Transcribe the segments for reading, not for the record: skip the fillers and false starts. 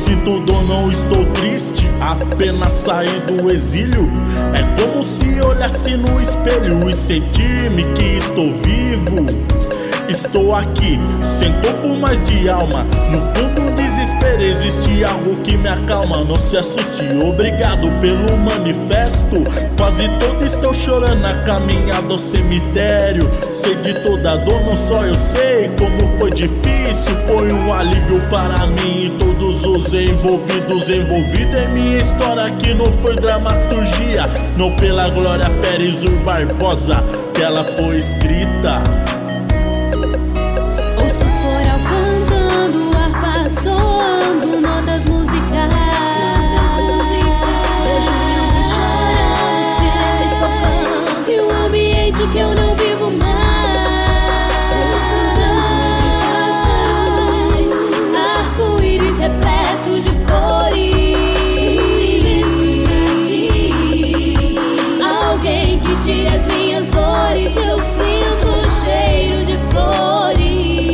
sinto dor, não estou triste, apenas saí do exílio. É como se olhasse no espelho e sentir-me que estou vivo. Estou aqui, sem corpo mais de alma. No fundo desespero existe algo que me acalma. Não se assuste, obrigado pelo manifesto. Quase todos estão chorando na caminhada ao cemitério. Sei de toda dor, não só eu sei como foi difícil. Foi um alívio para mim e todos os envolvidos. Envolvido em minha história que não foi dramaturgia. Não pela Glória Pérez Ur Barbosa que ela foi escrita. Ouço coral cantando, harpa soando, notas musicais. Vejo minha mãe chorando, sirene tocando, e um ambiente que eu não vivo mais. Estudante de pássaros, arco-íris repleto de cores. Alguém que tire as minhas dores, eu sinto o cheiro de flores.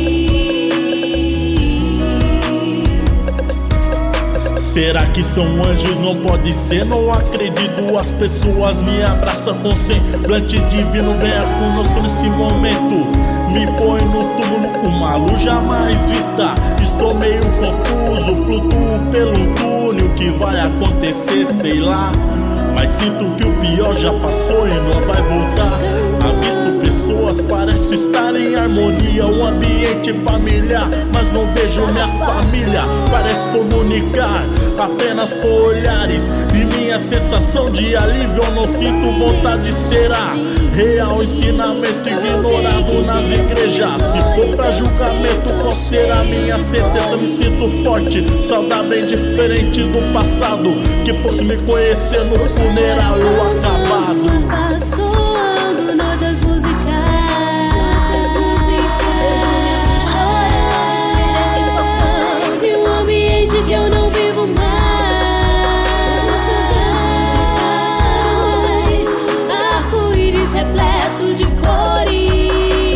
Será que são anjos? Não pode ser, não acredito. As pessoas me abraçam com semblante divino. Venha conosco nesse momento, me põe no túmulo, uma luz jamais vista. Estou meio confuso, flutuo pelo túnel. O que vai acontecer, sei lá, mas sinto que o pior já passou e não vai voltar. Avisto pessoas, parece estar em harmonia. Um ambiente familiar, mas não vejo minha família. Parece comunicar apenas com olhares, e minha sensação de alívio eu não sinto vontade. Será real ensinamento ignorado nas igrejas? Se for pra julgamento, qual será minha sentença? Me sinto forte, saudável, bem diferente do passado, que posso me conhecer no funeral eu acabado. Soando notas musicais. Vejo minha mãe chorando, sirene tocando, e um ambiente que eu não vivo mais. Arco-íris repleto de cores.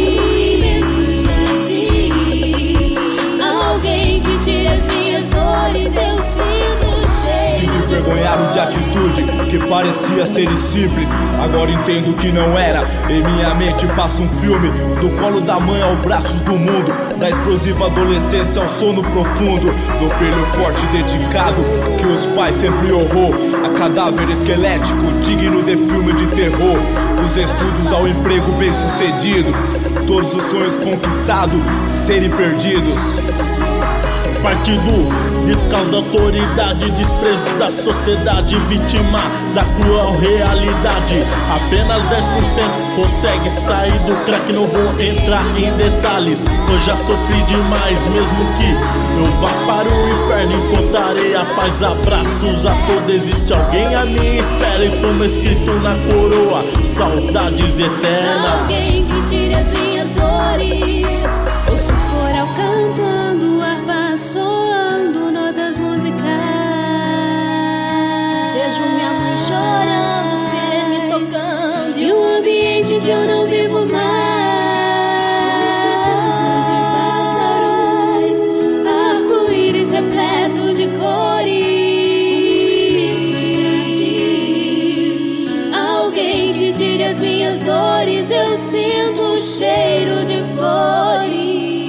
Alguém que tire as minhas dores, eu sinto o cheiro. Se envergonharam de atitude que parecia ser simples, agora entendo que não era. Em minha mente passa um filme, do colo da mãe aos braços do mundo, da explosiva adolescência ao sono profundo, do filho forte e dedicado que os pais sempre honrou, a cadáver esquelético digno de filme de terror, dos estudos ao emprego bem sucedido, todos os sonhos conquistados serem perdidos. Partido descaso da autoridade, desprezo da sociedade, vítima da cruel realidade. Apenas 10% consegue sair do crack. Não vou entrar em detalhes, pois já sofri demais. Mesmo que eu vá para o inferno, encontrarei a paz. Abraços a todos, existe alguém à minha espera, e como escrito na coroa, saudades eternas. Alguém que tire as minhas dores. Ouço coral cantando, harpa soando, notas musicais. Vejo minha mãe chorando, sirene tocando, e um ambiente que eu não vivo mais. Arco-íris repleto de cores. Alguém que tire as minhas dores, eu sinto o cheiro de flores.